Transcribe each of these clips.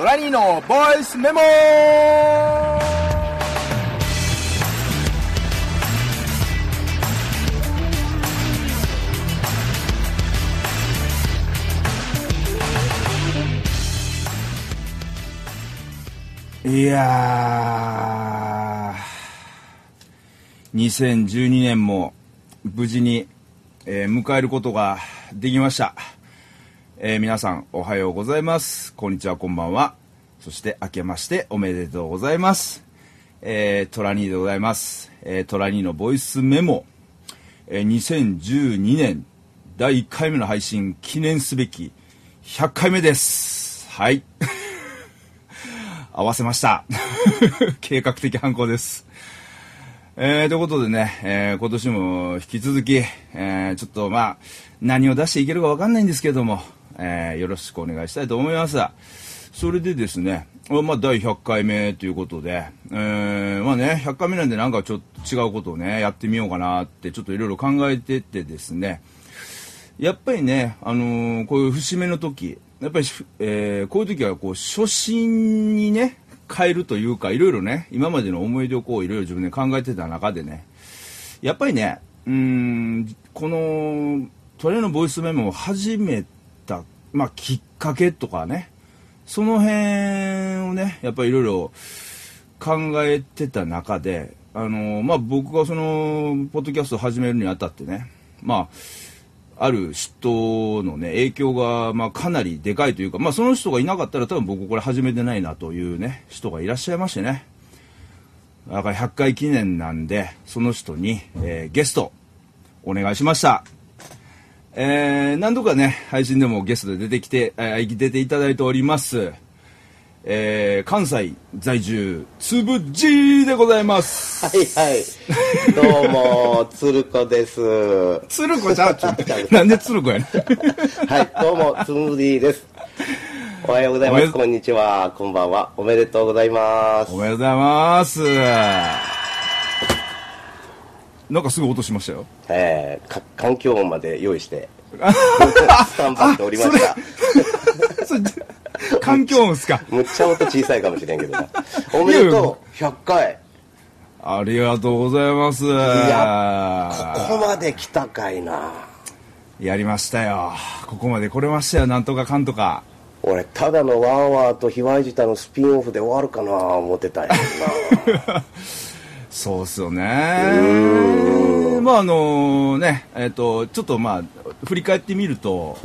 ラニーのボイスメモ。いやー、2012年も無事に、迎えることができました。皆さんおはようございます。こんにちは、こんばんは。そして明けましておめでとうございます。トラニーでございます。トラニーのボイスメモ、2012年第1回目の配信記念すべき100回目です。はい。合わせました。計画的犯行です。ということでね、今年も引き続き、ちょっと何を出していけるかわかんないんですけども、よろしくお願いしたいと思います。それでですね、第100回目ということで、100回目なんでなんかちょっと違うことをね、やってみようかなってちょっといろいろ考えててですね、やっぱりね、こういう節目の時、やっぱり、こういう時はこう初心にね変えるというか、いろいろね今までの思い出をこういろいろ自分で考えてた中でね、やっぱりねこのトレのボイスメモを始めた、きっかけとかね、その辺をねやっぱりいろいろ考えてた中で、僕がそのポッドキャストを始めるにあたってね、ある人のね影響がかなりでかいというか、その人がいなかったら多分僕これ始めてないなというね人がいらっしゃいましてね、だから100回記念なんでその人に、ゲストお願いしました。何度かね配信でもゲストで出ていただいております、関西在住つぶじーでございます。 はいはい、どうもつるこです。 つるこちゃうなんでつるこやねはい、どうもつむじーです。おはようございます、こんにちは、こんばんは、おめでとうございます。 おめでとうございます。なんかすぐ音しましたよ。 環境音まで用意してスタンバっておりました。 環境音っすか。 むっちゃ音小さいかもしれんけどな。おめでとう、100回。 ありがとうございます。いや、ここまで来たかいな。 やりましたよ。ここまで来れましたよ。なんとかかんとか。 俺ただのワーワーとひわいじたのスピンオフで終わるかな思ってたんやな。 そうっすよね。ちょっと振り返ってみると、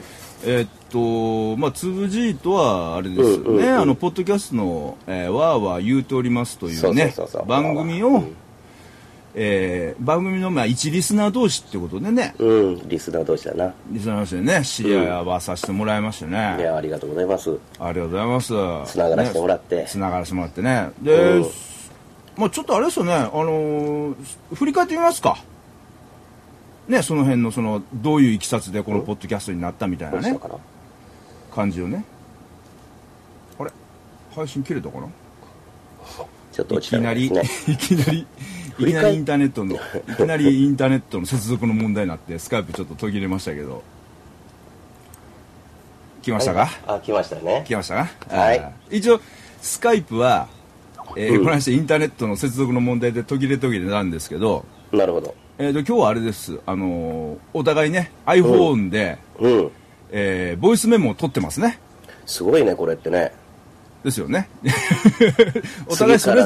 つぶじーとはあれですよね、ポッドキャストの、わーわー言うておりますというね、番組を、番組の一リスナー同士ってことでね、 リスナー同士だな。 リスナー同士でね、知り合いはさせてもらいましてね。 いや、ありがとうございます。 ありがとうございます。 つながらせてもらって。 つながらせてもらってね。で、ちょっとあれですよね、振り返ってみますか。ね、その辺のどういういきさつでこのポッドキャストになったみたいなね、感じをね。あれ配信切れたかな。 ちょっと落ちたんですね。 いきなりインターネットの接続の問題になってスカイプちょっと途切れましたけど、来ましたか。 来ましたね。 来ましたか。 はい。 一応スカイプは、この話インターネットの接続の問題で途切れなんですけど。 なるほど。 今日はあれです。お互いね iPhone で、ボイスメモを取ってますね。 すごいねこれってね。 ですよね。お互いそ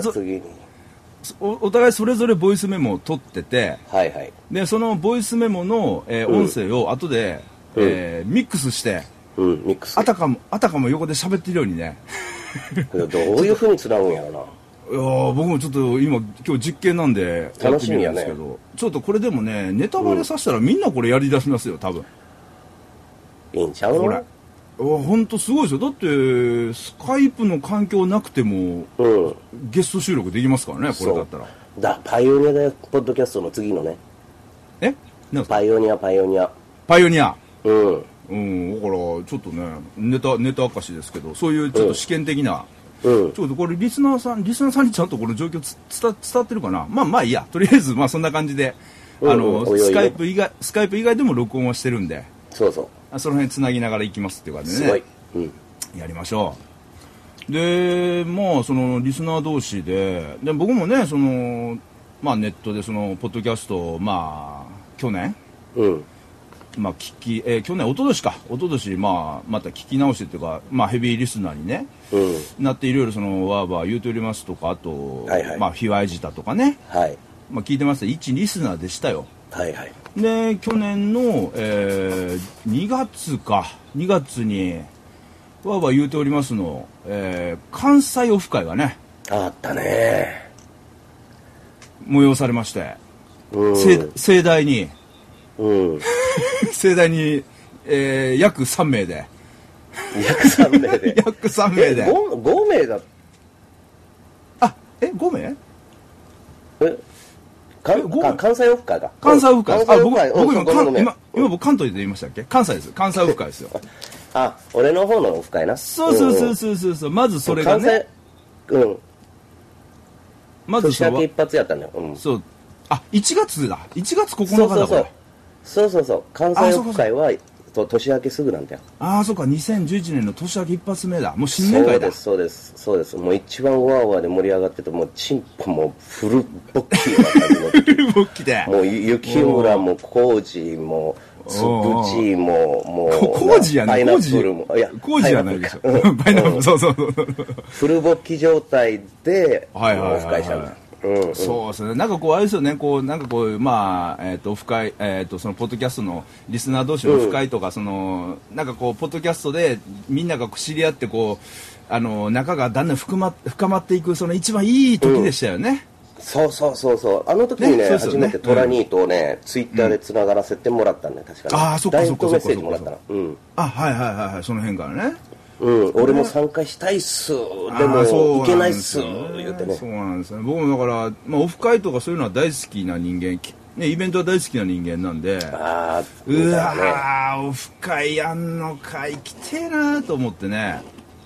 れぞれボイスメモを取ってて、 はいはい。 でそのボイスメモの、音声を後で、ミックスして、 ミックス。 あたかも横で喋ってるようにね。 どういう風につなぐんやろな。 いや僕もちょっと今日実験なんでやってみるんですけど、 楽しみやね。 ちょっとこれでもねネタバレさせたらみんなこれやりだしますよ多分。 いいんちゃうの。 これ本当すごいですよ。だってスカイプの環境なくても、ゲスト収録できますからねこれだったら。 パイオニアだよ、ポッドキャストの次のね。パイオニア。だからちょっとねネタ明かしですけど、そういうちょっと試験的な、ちょっとこれリスナーさんにちゃんとこの状況伝わってるかな。いいや、とりあえずそんな感じで、スカイプ以外でも録音はしてるんで、その辺つなぎながらいきますっていう感じでね。すごい、やりましょう。 で、まあ、その、リスナー同士で、僕もね、その、まあ、ネットで、その、ポッドキャストを、まあ、去年、まあ、去年、一昨年、まあ、また聞き直してっていうか、まあ、ヘビーリスナーにね、なって、いろいろその、わーわー言うておりますとか、あと、まあ、ひわいじたとかね、まあ、聞いてました。一リスナーでしたよ。で、去年の、2月に、わーわー言うておりますの、関西オフ会がね、 あったね。 催されまして、盛大に、盛大に、約3名で。 約3名で。 約3名で。 5名だ。 あ、5名？ 関西オフ会だ。 関西オフ会です。今僕関東で言いましたっけ？関西です。関西オフ会ですよ。 あ、俺の方のオフ会な。 そう。まずそれがね。まず年明け一発やったんだよ。 そう。あ、1月だ。1月9日だ。 そう。関西オフ会は年明けすぐなんだよ。 ああ、そうか。2011年の年明け一発目だ。もう新年会だ。 そうです。もう一番ワーワーで盛り上がってて、もうチンポもフルボッキーな感じの時。 フルボッキで。 もう雪村もコージも、つぶちも、 コージやね。 パイナップルも。いや、 コージやないでしょ。パイナップル、そう。 フルボッキ状態で、オフ会したんだ。 そうですね。なんかこう、あれですよね、まあ、オフ会、その、ポッドキャストのリスナー同士のオフ会とか、なんかこう、ポッドキャストでみんなが知り合って、こう、仲がだんだん深まっていく、その一番いい時でしたよね。 そう。あの時にね、初めてトラニーとね、ツイッターで繋がらせてもらったんだよ、確かに。 ああ、そっか。 ダイレクトメッセージもらったの。 あ、はい、その辺からね。 俺も参加したいっす。でも、行けないっす。言ってね。 そうなんですね。僕もだから、まあ、オフ会とかそういうのは大好きな人間、ね、イベントは大好きな人間なんで、オフ会やんのかい、来てえなと思ってね。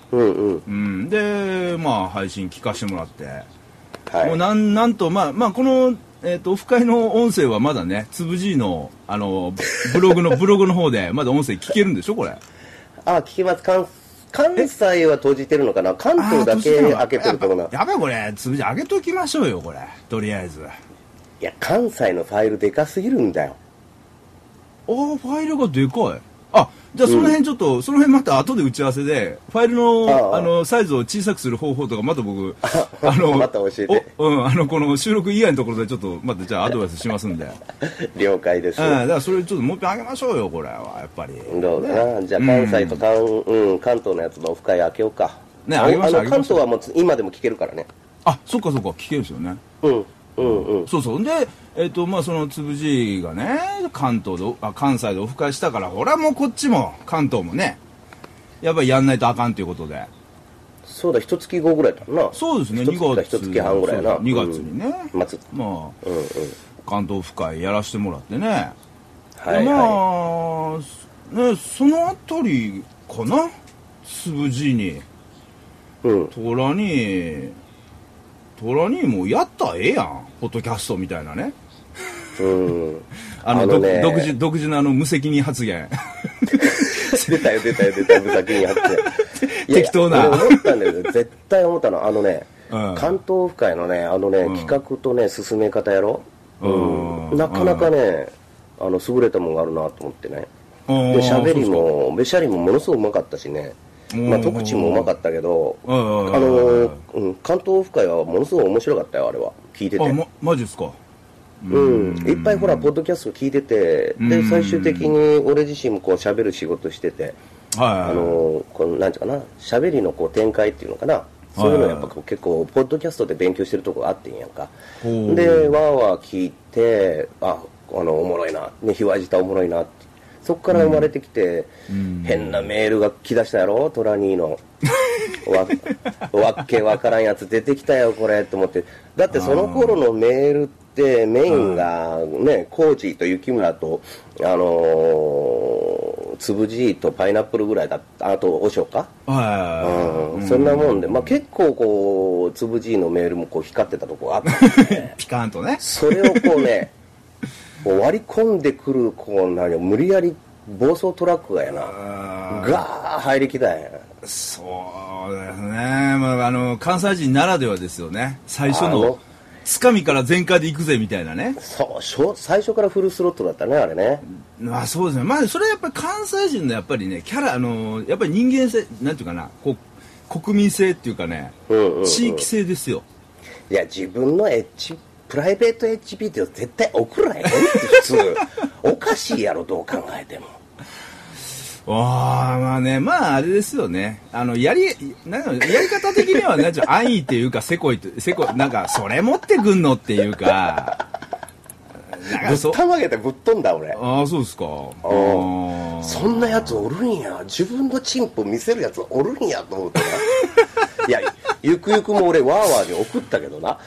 で、まあ、配信聞かせてもらって、もうなんと、まあ、この、オフ会の音声はまだね、つぶじいの、ブログの方で、まだ音声聞けるんでしょ、これ。 聞きます。関西は閉じてるのかな？関東だけ開けてるとこな。 やべえ、これ、つぶじ開けときましょうよ、これ。とりあえず。 いや、関西のファイルでかすぎるんだよ。 ファイルがでかい。あ、じゃあその辺ちょっと、その辺また後で打ち合わせで、ファイルの、サイズを小さくする方法とか、また僕、 また教えて。 この収録以外のところでちょっと、またじゃあアドバイスしますんで。 了解です。 だからそれちょっともう一回あげましょうよ、これは、やっぱり。 どうかな。じゃあ関西と関東のやつのオフ会開けようか。 ね、あげましょう。 関東はもう今でも聞けるからね。 あ、そっか、聞けるんですよね。そうで、まあそのつぶじがね、関西でオフ会したから、俺はもうこっちも関東もね、やっぱりやんないとあかんということで。 そうだ、1月後ぐらいだな。 そうですね、 2月1月半ぐらいな。 2月にね、まあ、関東オフ会やらせてもらってね。まあね、そのあたりかな、つぶじに、トラにもやったらええやん、ポッドキャストみたいなね。独自の無責任発言。 出たよ、無責任発言。 適当な。 俺思ったんだけど、絶対思ったの。関東オフ会のね、企画とね、進め方やろ。なかなかね、優れたもんがあるなと思ってね。で、喋りも、べしゃりもものすごくうまかったしね。まあ、特地もうまかったけど、関東オフ会はものすごい面白かったよ、あれは。聞いてて。 マジっすか。 いっぱいほら、ポッドキャスト聞いてて、で、最終的に俺自身もこう喋る仕事してて、なんていうかな、喋りのこう展開っていうのかな、そういうのやっぱ結構、ポッドキャストで勉強してるとこあってんやんか。で、わーわー聞いて、おもろいな、ね、ひわじたおもろいなって。そこから生まれてきて、変なメールが来だしたやろ、トラニーの。わっけわからんやつ出てきたよ、これ、と思って。だってその頃のメールって、メインがね、コージと雪村と、つぶじとパイナップルぐらいだった。あと、おしょか。そんなもんで、まあ結構こう、つぶじのメールもこう光ってたとこがあったんで、ね。 ピカーンとね。 それをこうね、割り込んでくる、無理やり暴走トラックがやな、ガわー入りきたんや。 そうですね、まあ、関西人ならではですよね。最初のつかみから全開で行くぜみたいなね。 そう最初からフルスロットだったねあれね。 まあそうですね。まあそれはやっぱり関西人のやっぱりねキャラやっぱり人間性なんていうかなこう国民性っていうかね、地域性ですよ。 いや自分のプライベート HP って絶対送らへんって普通おかしいやろどう考えても。 まあね、まああれですよね。やり方的にはね、安易っていうか、せこい、なんか、それ持ってくんのっていうか、 ぶったまげてぶっ飛んだ俺。 ああ、そうですか。 そんなやつおるんや。自分のチンポ見せるやつおるんやと思ってな。いや、ゆくゆくも俺ワーワーに送ったけどな。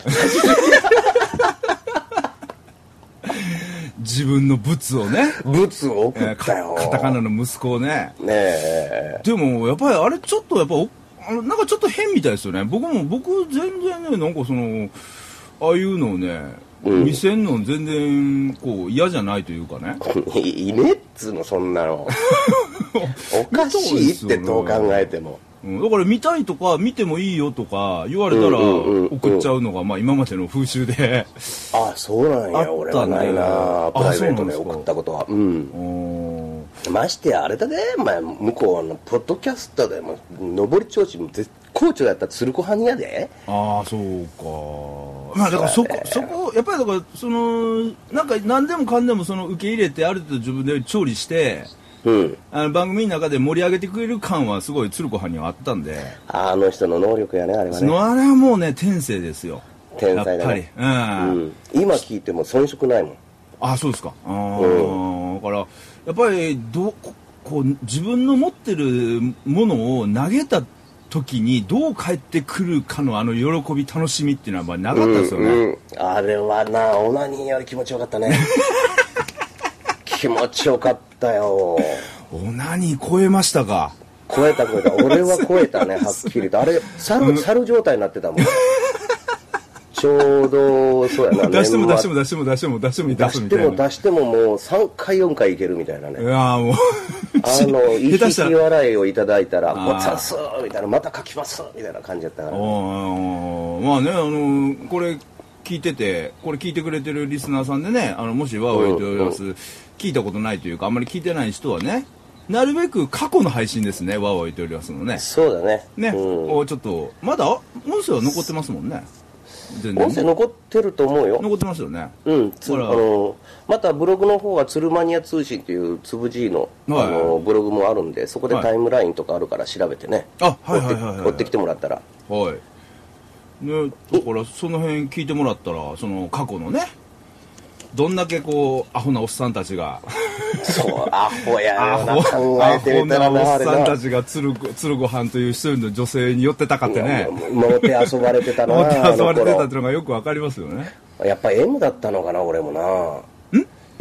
自分のブツをね。 ブツを送ったよ。 カタカナの息子をね。 ねえ。 でも、やっぱりあれちょっと、なんかちょっと変みたいですよね。僕全然ね、なんかああいうのをね、見せんの全然、こう、嫌じゃないというかね。 いねっつうの、そんなの。おかしいってどう考えても。 だから見たいとか見てもいいよとか言われたら送っちゃうのがまあ今までの風習で。 あ、そうなんや。俺はないなプライベートで送ったことは。ましてやあれだね、向こうのポッドキャストでも上り調子も絶好調やったら鶴子はんやで。 ああそうか。まあだからそこやっぱりだからなんか何でもかんでも受け入れてある程度自分で調理して。番組の中で盛り上げてくれる感はすごい鶴子はんにはあったんで。 あの人の能力やねあれはね。 あれはもうね天性ですよ。 天才だね。今聞いても遜色ないもん。 あ、そうですか。だからやっぱりこう自分の持ってるものを投げた時にどう返ってくるかの喜び楽しみっていうのはなかったですよね。 あれはなオナニーより気持ちよかったね。気持ちよかったよ。 オナニー超えましたか。 超えた俺は超えたねはっきりと。あれ猿状態になってたもん。ちょうどそうやな。 出してももう出してももう3回4回いけるみたいなね。 いやもういき笑いをいただいたらごちゃすみたいな、また書きますみたいな感じだったから。 まあねこれ聞いてくれてるリスナーさんでねもしワーワー言っております聞いたことないというかあんまり聞いてない人はねなるべく過去の配信ですねワーワー言っておりますのね。 そうだね。 ちょっとまだ音声は残ってますもんね。 音声残ってると思うよ。 残ってますよね。 またブログの方は鶴マニア通信っていうつぶじのブログもあるんで、そこでタイムラインとかあるから調べてね。追ってきてもらったら。 はい。ね、だからその辺聞いてもらったら過去のねどんだけこうアホなおっさんたちがそうアホやな考えてみたらなおっさんたちが鶴子はんという一人の女性に寄ってたかってねもて遊ばれてたな。 もて遊ばれてたっていうのがよくわかりますよね。 やっぱ M だったのかな俺もな。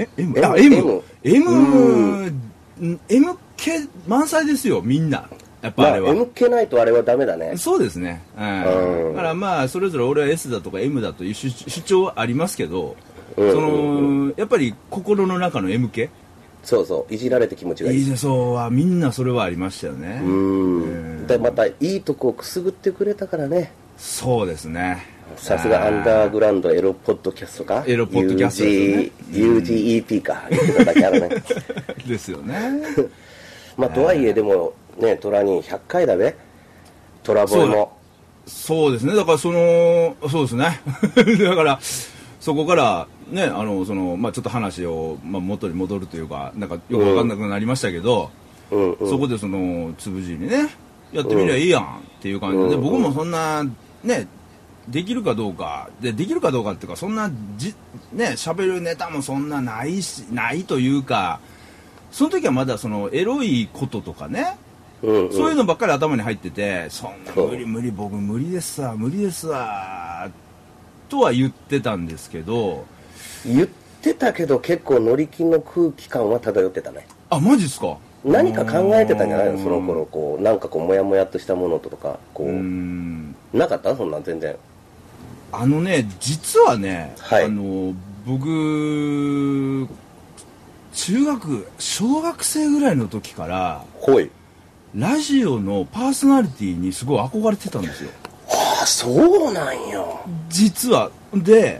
M 系満載ですよみんな。やっぱあれは M 系ないとあれはダメだね。 そうですね。だからまあそれぞれ俺は S だとか M だという主張はありますけど、やっぱり心の中の M 系。 そういじられて気持ちがいい。 そうみんなそれはありましたよね。 でまたいいとこをくすぐってくれたからね。 そうですね。 さすがアンダーグラウンドエロポッドキャストか。 エロポッドキャストですね。 UGEP か言ってただけあるね。 ですよね。 まあとはいえでもねトラに100回だべ。トラボーも。 そうですね。だからそうですね。だからそこからねまあちょっと話を元に戻るというかなんかよく分かんなくなりましたけど、そこでつぶじにねやってみりゃいいやんっていう感じで、僕もそんなねできるかどうかっていうかそんな喋るネタもそんなないというかその時はまだエロいこととかね。そういうのばっかり頭に入っててそんな無理僕無理ですわとは言ってたんですけど言ってたけど結構乗り気の空気感は漂ってたね。 あマジっすか。 何か考えてたんじゃないのその頃なんかモヤモヤっとしたものとかなかったそんなん全然。 実はね、僕小学生ぐらいの時からラジオのパーソナリティにすごい憧れてたんですよ。 はあ、そうなんや。 実は。で、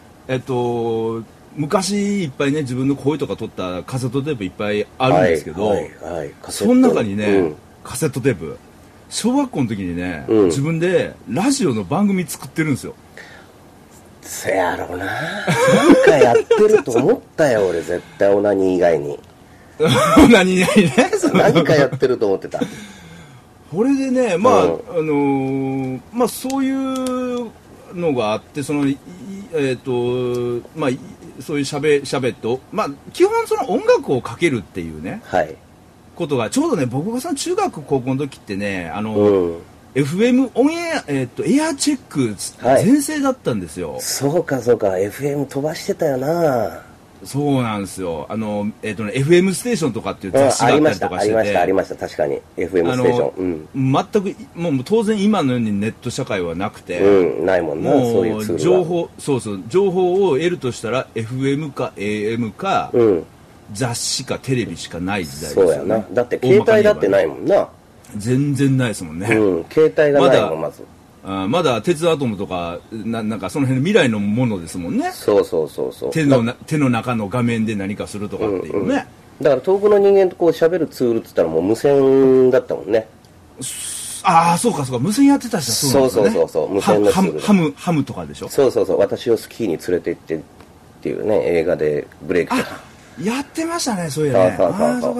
昔いっぱいね、自分の声とか撮ったカセットテープいっぱいあるんですけど、その中にね、カセットテープ、小学校の時にね、自分でラジオの番組作ってるんですよ。 せやろうな。なんかやってると思ったよ、俺絶対オナニー以外に。 オナニー以外ね。 何かやってると思ってた。 これでね、まあ、まあそういうのがあって、そのまあそういうしゃべって、まあ基本その音楽をかけるっていうね、 はい、 ことがちょうどね、僕がその中学高校の時ってね、FM オンエア、エアチェック全盛だったんですよ。 そうかそうか、 FM 飛ばしてたよな。 そうなんですよ。FM ステーションとかっていう雑誌があったりとかしてて、 ありました確かに FM ステーション、 全くもう当然今のようにネット社会はなくて、 ないもんな、そういうツールは。 情報を得るとしたら FM か AM か、雑誌かテレビしかない時代ですよね。 そうやな。だって携帯だってないもんな。 全然ないですもんね。 携帯がないもん、まず。 まだ鉄アトムとかなんかその辺の未来のものですもんね。 そう手の中の画面で何かするとかっていうね、 だから遠くの人間とこう喋るツールって言ったらもう無線だったもんね。 ああ、そうか無線やってた人はそうなんですよね。 無線のツールでハムとかでしょ。 そう私をスキーに連れて行ってっていうね、映画でブレイクとかやってましたね、そういうね。そうかだからまあ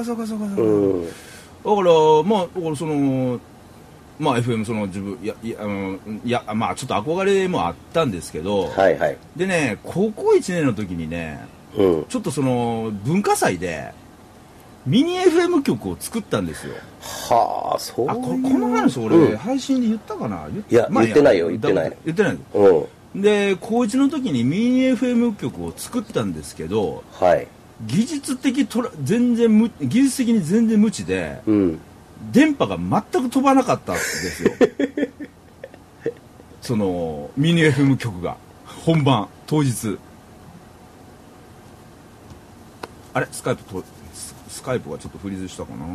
そのまあ FM その自分まあちょっと憧れもあったんですけど、でね、高校1年の時にね、ちょっとその文化祭でミニ FM 局を作ったんですよ。 はあ、そういう。 この話俺、配信で言ったかな。 いや、言ってないよ、言ってない。 で、高1の時にミニ FM 局を作ったんですけど、技術的に全然無知で、電波が全く飛ばなかったんですよ。そのミニ FM 局が本番当日、あれスカイプがちょっとフリーズしたかな。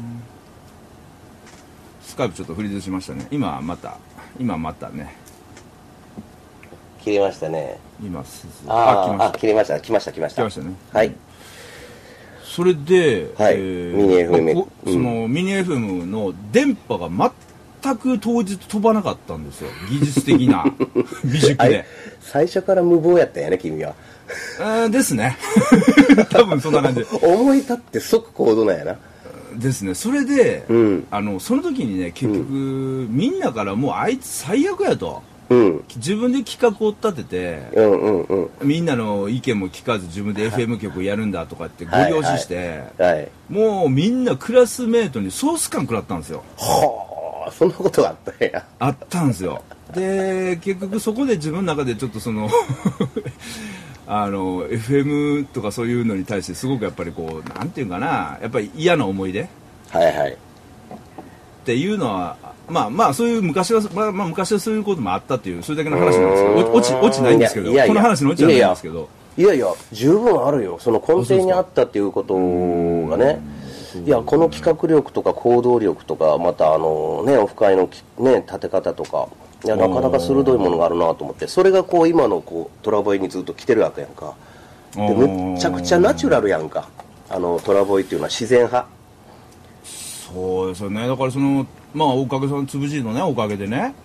スカイプちょっとフリーズしましたね。今またね切れましたね。 来ましたね。 はい。 それで、 ミニ FM、 そのミニ FM の電波が全く当日飛ばなかったんですよ、技術的な未熟で。 最初から無謀やったんやね、君は。 ですね。多分そんな感じで。 思い立って即行動なんやな。 ですね。それで、その時にね、結局、みんなからもうあいつ最悪やと。自分で企画を立てて、みんなの意見も聞かず自分で FM 局やるんだとかってご了承して、もうみんなクラスメートにソース感食らったんですよ。 はあ、そんなことがあったんや。 あったんですよ。で、結局そこで自分の中でちょっとそのFM とかそういうのに対してすごくやっぱりこうなんていうかな、やっぱり嫌な思い出っていうのはまあそういう昔は昔はそういうこともあったっていう、それだけの話なんですけど、落ちないんですけど、この話の落ちはないんですけど、 いや十分あるよ。その根底にあったっていうことがね。いや、この企画力とか行動力とか、またオフ会のね立て方とか、いやなかなか鋭いものがあるなと思って、それがこう今のこうトラボイにずっと来てるわけやんか。でめちゃくちゃナチュラルやんか、トラボイっていうのは自然派。 そうですよね。だからそのまあおかげさんつぶじのねおかげでね、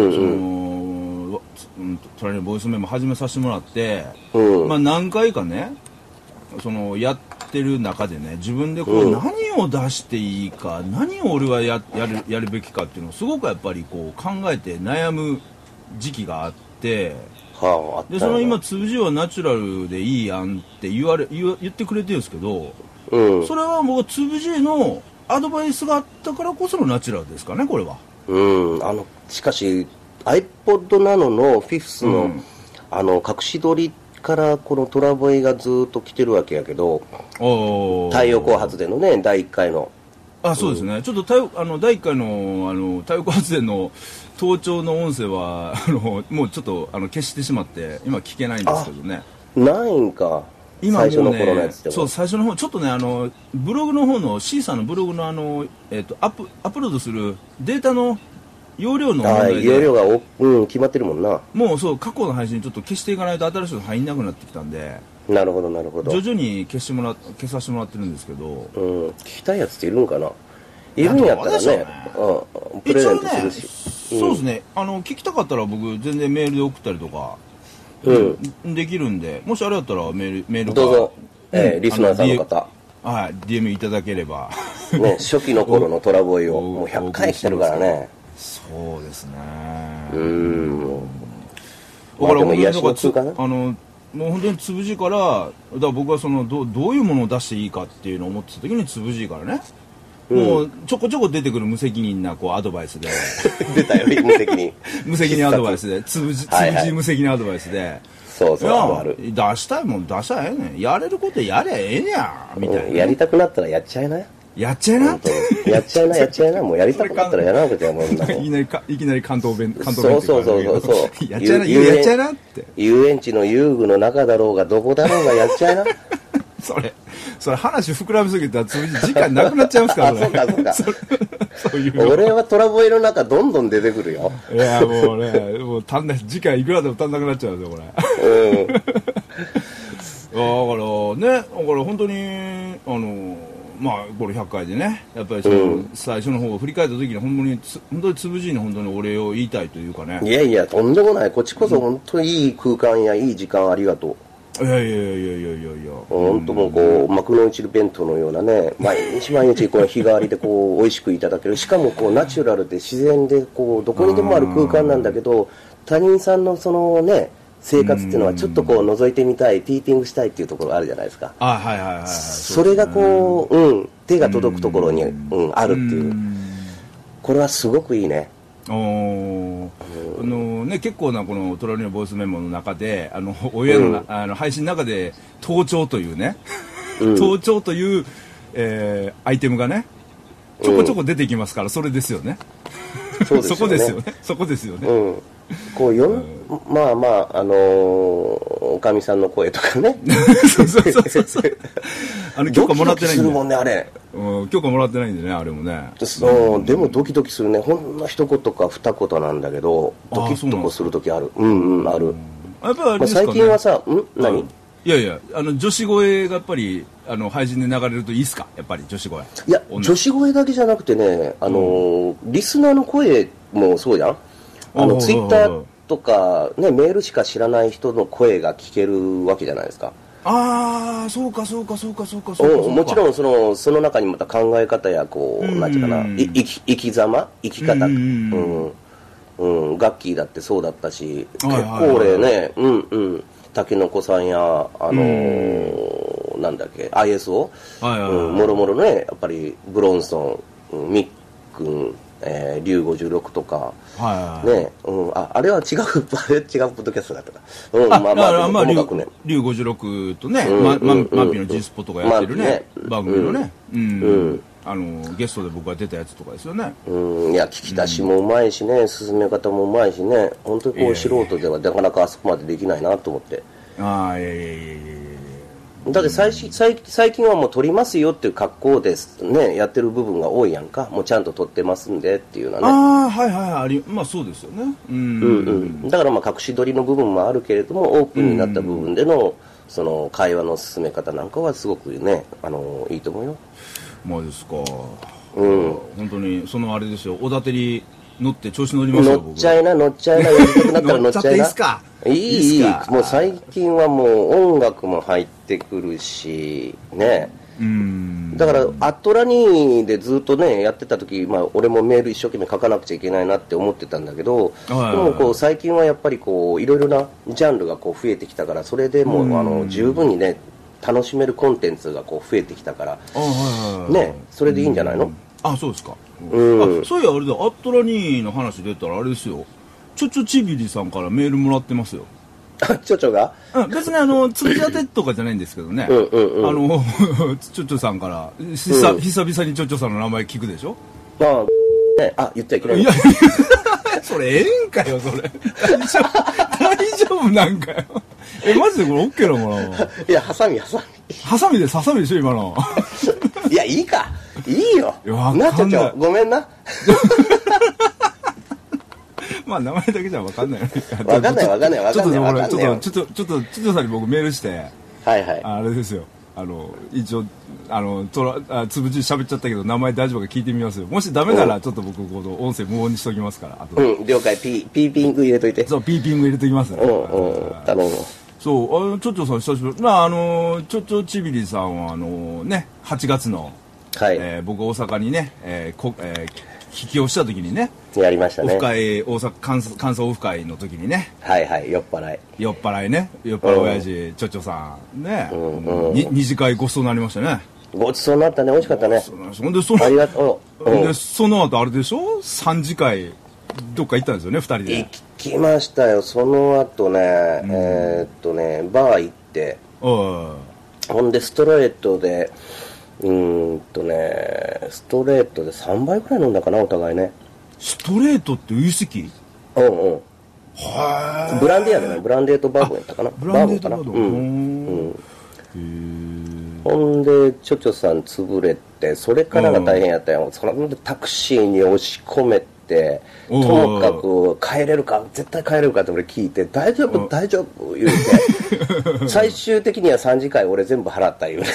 トライのボイスメモ始めさせてもらって、まあ何回かねそのやってる中でね、自分でこう何を出していいか、何を俺はやるべきかっていうのをすごくやっぱりこう考えて悩む時期があって、でその今つぶじはナチュラルでいいやんって言ってくれてるんですけど、それはもうつぶじのアドバイスがあったからこそのナチュラルですかね、これは。 しかし iPod Nano のフィフスの、隠し撮りからこのトラボイがずっと来てるわけやけど、太陽光発電のね第1回のそうですね、ちょっと第1回の太陽光発電の盗聴の音声はもうちょっと消してしまって今聞けないんですけどね。 ないんか。 今もうね、 最初の頃のやつでも。 そう、最初の方、ちょっとね、ブログの方の、C さんのブログのアップロードするデータの容量の問題で。 容量が決まってるもんな。 もうそう、過去の配信ちょっと消していかないと新しいの入んなくなってきたんで。 なるほど、なるほど。 徐々に消させてもらってるんですけど。 聞きたいやつっているんかな。いるんやったらね、プレゼントするし。 そうですね、聞きたかったら僕、全然メールで送ったりとか、できるんで、もしあれだったらメールどうぞ、リスナーさんの方。 はい、DM いただければ。 ね、初期の頃のトラボイを、もう100回来てるからね。 そうですね。 だから、もう癒しの通かな。 もう本当につぶじから、だから僕はそのどういうものを出していいかっていうのを思ってた時につぶじからね、もうちょこちょこ出てくる無責任なこうアドバイスで出たよ、無責任無責任アドバイスでつぶじ無責任アドバイスで、 そうそう、 出したいもん出したらええねん、やれることやれええねやみたいな、 やりたくなったらやっちゃいな、 やっちゃいなやっちゃいな、やっちゃいな、もうやりたくなったらやらなくてはもんな。 いきなり関東弁そうやっちゃいな、やっちゃいなって。 遊園地の遊具の中だろうがどこだろうがやっちゃいな。 それ話膨らみすぎたら時間なくなっちゃいますからね。 そういう俺はトラボエの中どんどん出てくるよ。 いやもうね、もう時間いくらでも足んなくなっちゃうんですよこれ。だから本当にまあこれ100回でね、やっぱり最初の方を振り返った時に本当につぶじに本当にお礼を言いたいというかね。 いやいや、とんでもない、こっちこそ本当にいい空間やいい時間ありがとう。 いや本当もうこう幕の内弁当のようなね、毎日毎日こう日替わりでこう美味しくいただける、しかもこうナチュラルで自然でこうどこにでもある空間なんだけど、他人さんのそのね生活っていうのはちょっとこう覗いてみたい、ティーピングしたいっていうところがあるじゃないですか。それがこう、手が届くところに、あるっていう、これはすごくいいね。 結構なこのトラリのボイスメモの中で親の、配信の中で盗聴というね、盗聴という、アイテムがねちょこちょこ出てきますから、それですよね。そこですよね。こうまあまあおかみさんの声とかね。 許可もらってないんで。 ドキドキするもんねあれ。 許可もらってないんでね、あれもね。 でもドキドキするね。ほんの一言か二言なんだけど、ドキッとこうする時ある。ある。 やっぱり最近はさ、何？ いやいや、女子声がやっぱり配信で流れるといいっすか、やっぱり女子声。 いや、女子声だけじゃなくてね、リスナーの声もそうじゃん。ツイッターとかね、メールしか知らない人の声が聞けるわけじゃないですか。 ああ、そうか。もちろんその中にまた考え方やこう、なんていうかな、生き方、ガッキーだってそうだったし、結構俺ね、竹の子さんやなんだっけ ISO、もろもろね、やっぱりブロンソン、ミックン、リュウ56とか、ね、あれは違うポッドキャストだったか。 リュウ56とね、マッピーの G スポとかやってるね、番組のね、ゲストで僕が出たやつとかですよね。 いや、聞き出しもうまいしね、進め方もうまいしね、本当にこう素人ではなかなかあそこまでできないなと思って。だって最近はもう撮りますよっていう格好ですね、やってる部分が多いやんか。もうちゃんと撮ってますんでっていうのはね。まあそうですよね。 だからまあ隠し撮りの部分もあるけれども、オープンになった部分でのその会話の進め方なんかはすごくね、いいと思うよ。 まあですか。本当にあれですよ、小田照乗って調子乗りますよ。 乗っちゃいな、やりたくなったら乗っちゃいな。 いいっすか。 いい。もう最近はもう音楽も入ってくるしね。だからアットラニーでずっとねやってた時、俺もメール一生懸命書かなくちゃいけないなって思ってたんだけど、でもこう最近はやっぱりこういろいろなジャンルがこう増えてきたから、それでも十分にね楽しめるコンテンツがこう増えてきたからね、それでいいんじゃないの？ そうですか。そういやあれだ、アットラニーの話出たらあれですよ、ちょちびりさんからメールもらってますよ。 ちょちょが？ 別につぶじ当てとかじゃないんですけどね。ちょちょさんから久々にちょちょさんの名前聞くでしょ。 言っちゃいけない。 それええんかよ、それ。大丈夫なんかよ。 マジでこれ OK なのかな。 いや、ハサミでしょ今の。 いや、いいか。いいよ。な、ちょちょ、ごめんな。 まあ名前だけじゃ分かんないよね。 分かんない。 ちょっとさんに僕メールして、 はいはい。 あれですよ。一応、つぶじ喋っちゃったけど、名前大丈夫か聞いてみますよ。もしダメなら、ちょっと僕、この音声無音にしときますから。 了解。ピーピング入れといて。 そう、ピーピング入れときますね。 頼む。 そう、ちょっちょさん久しぶり。ちょっちょちびりさんは、ね、8月の、はい、僕大阪にね、引きをした時にね、 やりましたね。 オフ会、大阪関西オフ会の時にね。 はいはい、酔っ払い親父、ちょっちょさん、ね、二次会ごちそうになりましたね。 ごちそうになったね、美味しかったね。 ほんで、ありがとう。で、その後あれでしょ ?3 次会、どっか行ったんですよね、2人で。 行きましたよ、その後ね、バー行って、ほんで、ストレートで3杯くらい飲んだかな、お互いね。 ストレートってウイスキー？ はぁ。ブランデーやでね、ブランデーとバーボンやったかな。 ブランデーとバーボン。ほんで、ちょちょさん潰れて、それからが大変やったよ。そのタクシーに押し込めて、ともかく絶対帰れるかって俺聞いて、大丈夫言うて、最終的には3次会俺全部払った言うね。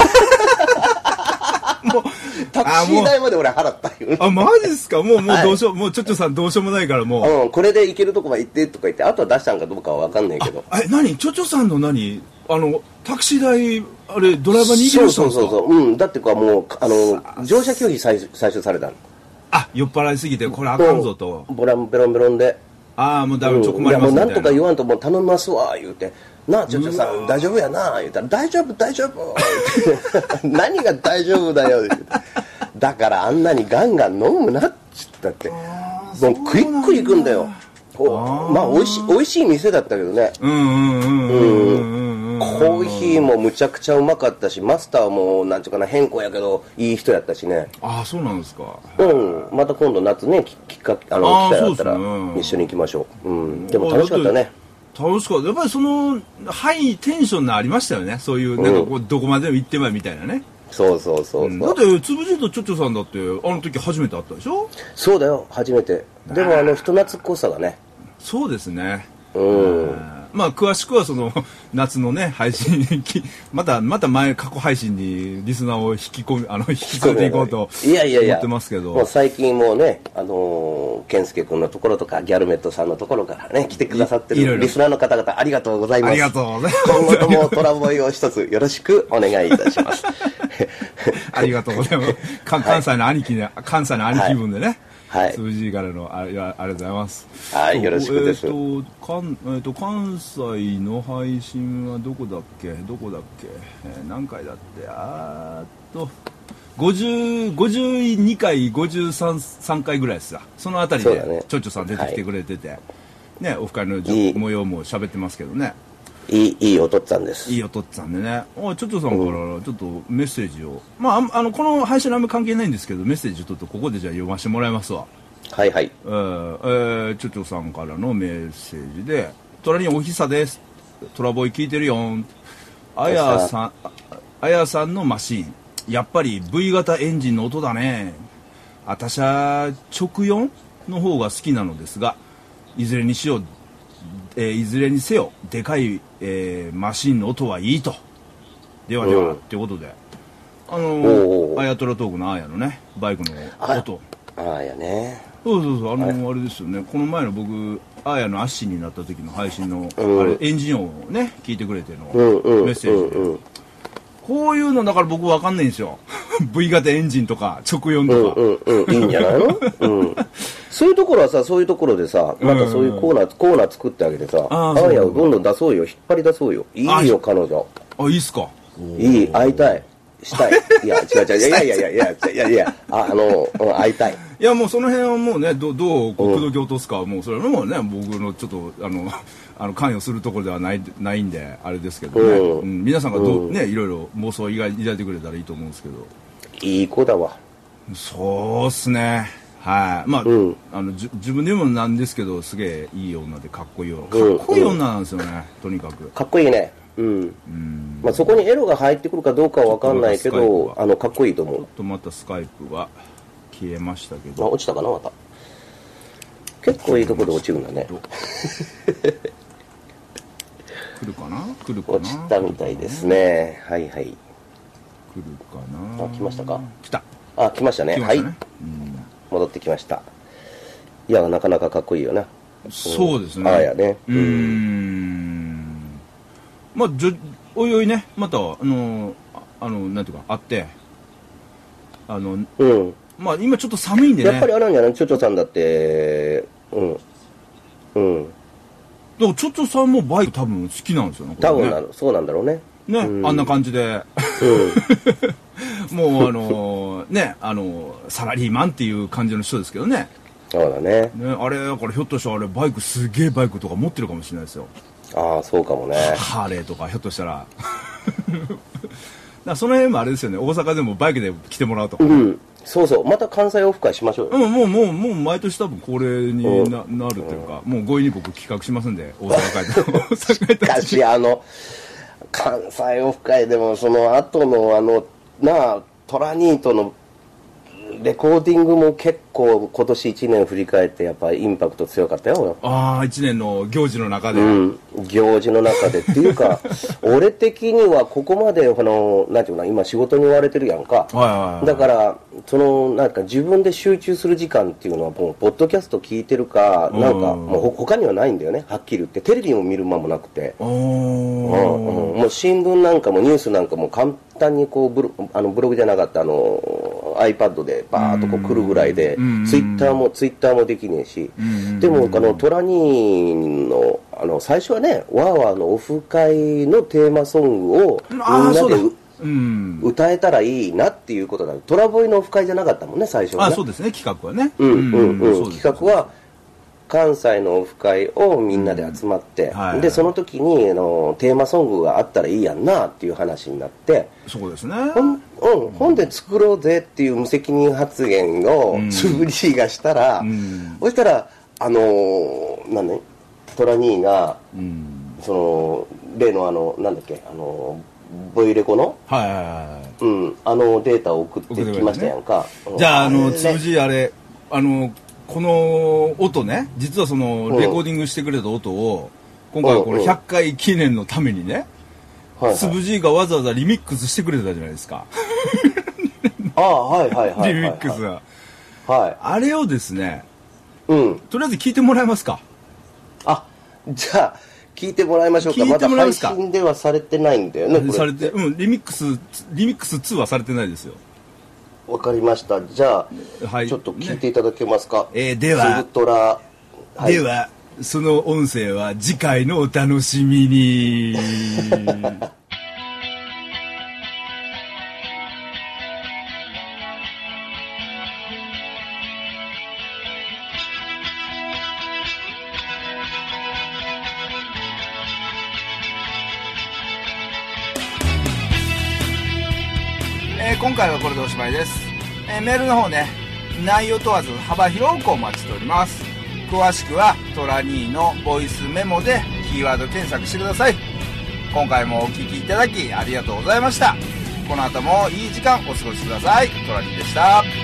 もうタクシー代まで俺払ったよ。 マジっすか。もうどうしよう、もうちょっちょさんどうしようもないからもう。これで行けるとこまで行ってとか言って、あとは出したんかどうかは分かんないけど。 何ちょっちょさんのタクシー代、あれ、ドライバーに行けましたんですか？ そう。だってかもう、乗車拒否採取されたの。 酔っ払いすぎて、これあかんぞと。 ベロンベロンで。 もうダメ、ちょっと困りますみたいな。 もうなんとか言わんともう頼みますわ、言うて。なあ、ちょちょさん、大丈夫やな、言うたら、大丈夫。何が大丈夫だよ、言うて。だからあんなにガンガン飲むなっつったって。もうクイック行くんだよ。まあ、美味しい店だったけどね。コーヒーもむちゃくちゃうまかったし、マスターもなんていうかな、変更やけどいい人やったしね。 そうなんですか。 また今度夏ね、機会あったら一緒に行きましょう。でも楽しかったね。 楽しかった。やっぱりハイテンションがありましたよね。そういうなんかどこまでも行ってまいみたいなね。 そう。 だってつぶじとちょっちょさんだってあの時初めて会ったでしょ？ そうだよ、初めて。でも人懐っこさがね。 そうですね。まあ詳しくは夏のね配信また過去配信にリスナーを引き連れていこうと思ってますけど。 もう最近もうね健介君のところとかギャルメットさんのところからね来てくださってるリスナーの方々ありがとうございます。 ありがとうございます。 今後ともトラボイを一つよろしくお願いいたします。 ありがとうございます。関西の兄貴分でね。はい、数字からのありがとうございます。 はい、よろしくです。 関西の配信はどこだっけ、何回だって52回53回ぐらいですわ。そのあたりでちょっちょさん出てきてくれてて、ね、オフ会の模様も喋ってますけどね。 いいおとっつぁんです。 いいおとっつぁんでね。ちょっとさんからちょっとメッセージを。この配信にあんま関係ないんですけど、メッセージちょっとここでじゃあ読ませてもらいますわ。 はいはい。 ちょっとさんからのメッセージで、隣におひさです。トラボイ聞いてるよ。あやさんのマシン。やっぱり V 型エンジンの音だね。私は直4の方が好きなのですが、いずれにせよでかい、マシンの音はいいと。ではってことであやトラトークのあやのねバイクの音あやね。 そうあれですよね。この前の僕あやのアッシーになった時の配信の、あれエンジン音をね聞いてくれてのメッセージで、こういうのだから僕分かんないんですよ。V 型エンジンとか直4とか、 いいんじゃないの？そういうところはさ、そういうところでさ、またそういうコーナー作ってあげてさ、あやをどんどん出そうよ、引っ張り出そうよ。いいよ、彼女。 いいっすか？ いい、会いたい。したい。いや、違う、会いたい。 いや、もうその辺はもうね、どう口説き落とすかはもうそれはもうね、僕のちょっと、関与するところではないんで、あれですけどね。皆さんがね、いろいろ妄想を抱いてくれたらいいと思うんですけど。 いい子だわ。 そうっすね。 はい。まあ、自分でもなんですけど、すげえいい女でかっこいい女。かっこいい女なんですよね、とにかく。 かっこいいね。まあ、そこにエロが入ってくるかどうかはわかんないけど、かっこいいと思う。 ちょっとまたスカイプが消えましたけど。 落ちたかな、また。結構いいところで落ちるんだね。 来るかな。 落ちたみたいですね。はいはい。来るかな。 来ましたか。 来た。 来ましたね。はい。戻ってきました。いや、なかなかかっこいいよな。 そうですね。 やね。 まあ、おいおいね、また、なんていうか、会って、まあ、今ちょっと寒いんでね。 やっぱりあれなんじゃない、チョチョさんだって、だからチョチョさんもバイク多分好きなんですよね。 多分そうなんだろうね。 ね、あんな感じで。もうね、サラリーマンっていう感じの人ですけどね。 そうだね。 あれ、だからひょっとしたらバイク、すげえバイクとか持ってるかもしれないですよ。 ああ、そうかもね。 ハーレーとか、ひょっとしたら。その辺もあれですよね、大阪でもバイクで来てもらうとか。 そうそう、また関西オフ会しましょうよ。 もう毎年多分恒例になるというか、もう強引に僕企画しますんで、大阪会と。 しかし、関西オフ会でも、その後のトラニートのレコーディングも結構今年1年振り返ってやっぱりインパクト強かったよ。 ああ、1年の行事の中で。 行事の中でっていうか、俺的にはここまでなんていうの、今仕事に追われてるやんか。だからなんか自分で集中する時間っていうのはもうポッドキャスト聞いてるか、なんかもう他にはないんだよね。はっきり言ってテレビも見る間もなくて。もう新聞なんかもニュースなんかも簡単にこうブログじゃなかった iPad でバーッとこう来るぐらいで、ツイッターもできねえし、でもトラニーの最初はね、ワーワーのオフ会のテーマソングをみんなで歌えたらいいなっていうことだ。トラボイのオフ会じゃなかったもんね、最初はね。 そうですね、企画はね。 企画は関西のオフ会をみんなで集まって、でその時にテーマソングがあったらいいやんなっていう話になって、 そうですね。 本で作ろうぜっていう無責任発言をつぶりがしたら、そしたらトラニーが、例のなんだっけ、ボイレコの、データを送ってきましたやんか。 じゃあ、つぶじあれ、この音ね、実はその、レコーディングしてくれた音を、今回この100回記念のためにね、つぶじがわざわざリミックスしてくれたじゃないですか。リミックスは。あれをですね、とりあえず聞いてもらえますか。 じゃあ聞いてもらいましょうか。まだ配信ではされてないんだよね。 されて、リミックス2はされてないですよ。 わかりました。じゃあ、ちょっと聞いていただけますか。 では、その音声は次回のお楽しみに。今回はこれでおしまいです。メールの方ね、内容問わず幅広くお待ちしております。詳しくはトラニーのボイスメモでキーワード検索してください。今回もお聞きいただきありがとうございました。この後もいい時間お過ごしください。トラニーでした。